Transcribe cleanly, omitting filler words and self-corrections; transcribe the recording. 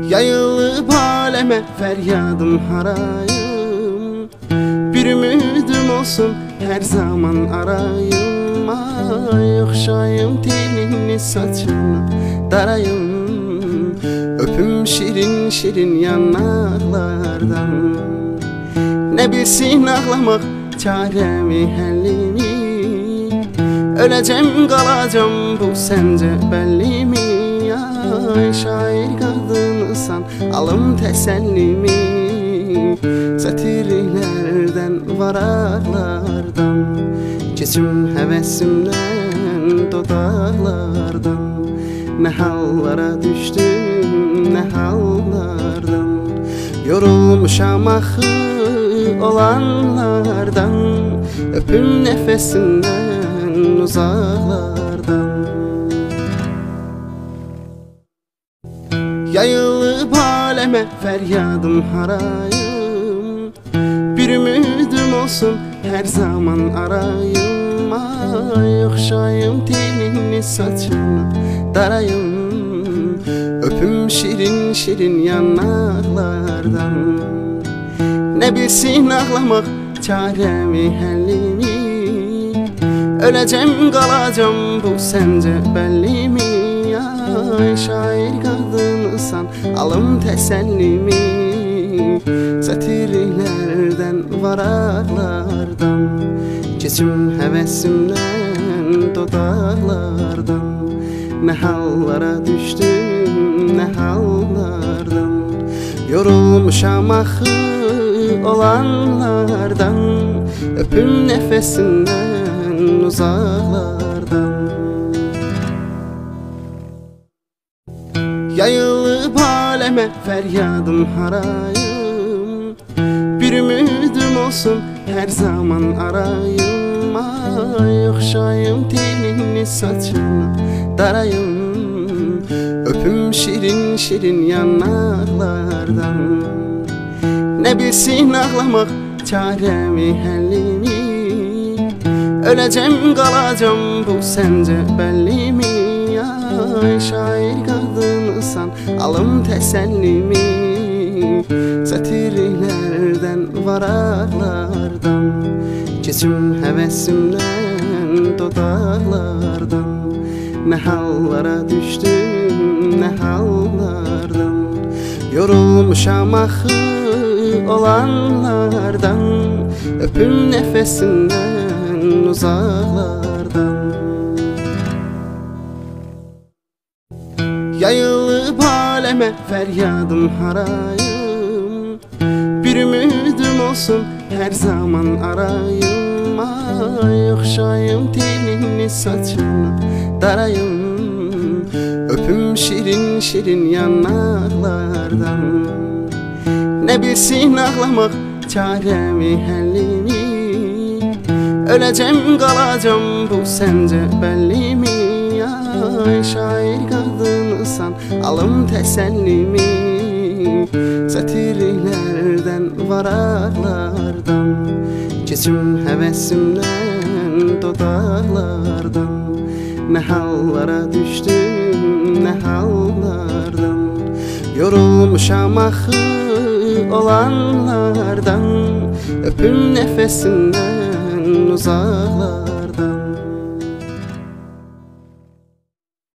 Yayılıp aleme feryadım harayım. Bir ümidim olsun her zaman arayım. Ay okşayım telini saçını darayım. Öpüm şirin şirin yanaklardan. Ne bilsin ağlamak çaremi hellimi. Öleceğim kalacağım bu sence belli mi? Ay şair kadınsan alım tesellimi. Satirlerden varaklardan. Geçim hevesimden dodaklardan. Ne hallara düştüm ne hallardan. Yorulmuşam ahı olanlardan. Öpüm nefesinden uzaklardan. Yayılıp aleme feryadım harayım. Bir ümidim olsun her zaman arayım. Ay okşayım telini saçını darayım. Öpüm şirin şirin yanaklardan. Ne bilsin ağlamak çaremi hellimi. Öleceğim kalacağım bu sence belli mi? Ay şair kadınsan alım tesellimi. Satirlerden varaklardan. Geçim hevesimden dodaklardan. Ne hallara düştüm ne hallardan. Yorulmuşam ahı olanlardan. Öpüm nefesinden uzaklardan. Yayılıp aleme feryadım harayım. Bir ümidim olsun her zaman arayım. Ay okşayım telini saçını darayım. Öpüm şirin şirin yanaklardan. Ne bilsin ağlamak çaremi hellimi. Öleceğim kalacağım bu sence belli mi? Ay şair kadınsan alım tesellimi. Satirlerden varaklardan. Geçim hevesimden dodaklardan. Ne hallara düştüm ne hallardan. Yorulmuşam ahı olanlardan. Öpüm nefesinden uzaklardan. Yayılıp aleme feryadım harayım. Bir ümidim olsun her zaman arayım. Ay okşayım telini saçını darayım. Öpüm şirin şirin yanaklardan. Ne bilsin ağlamak çaremi hellimi. Öleceğim kalacağım bu sence belli mi? Ay şair kadınsan alım tesellimi. Satirlerden varaklardan. Geçim hevesimden dodaklardan. Ne hallara düştüm ne hallardan. Yorulmuşam ahı olanlardan. Öpüm nefesinden uzaklardan.